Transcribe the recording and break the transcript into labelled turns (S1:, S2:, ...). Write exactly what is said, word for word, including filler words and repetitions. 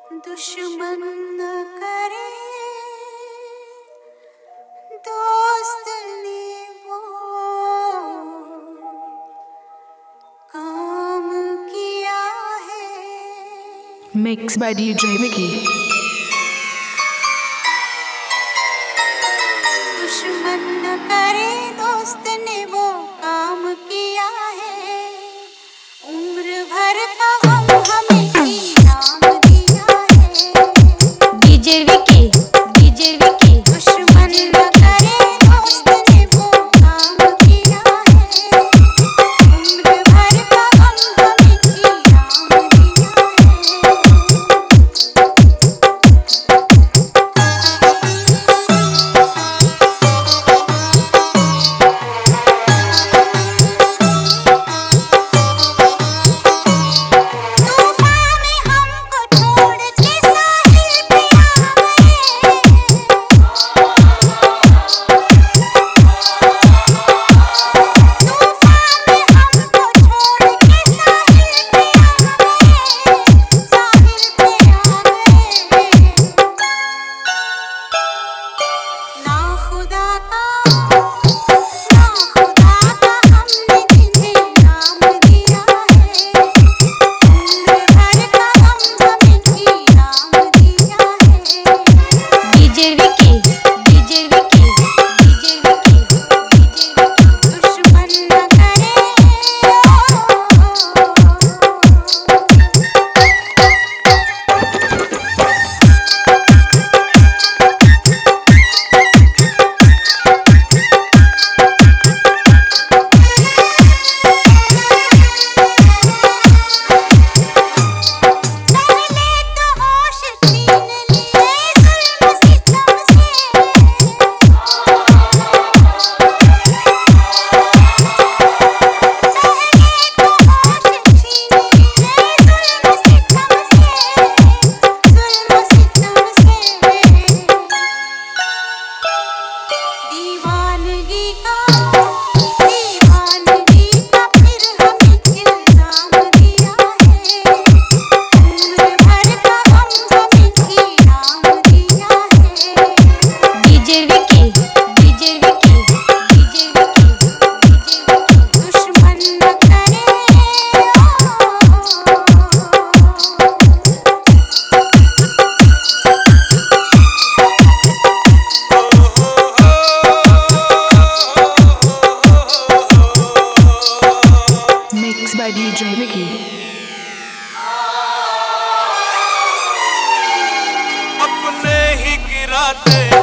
S1: दुश्मन न करे दोस्त ने वो काम किया है।
S2: Mixed by D J Vicky.
S1: दुश्मन न करे दोस्त ने वो काम किया है। उम्र भर का गम हमें इनाम दिया है।
S3: DJ Vicky, DJ Vicky.
S1: दुश्मन न करे दोस्त ने वो काम किया है। उम्र भर का गम हमें इनाम दिया
S2: Mixed by D J Vicky.
S4: अपने ही गिराते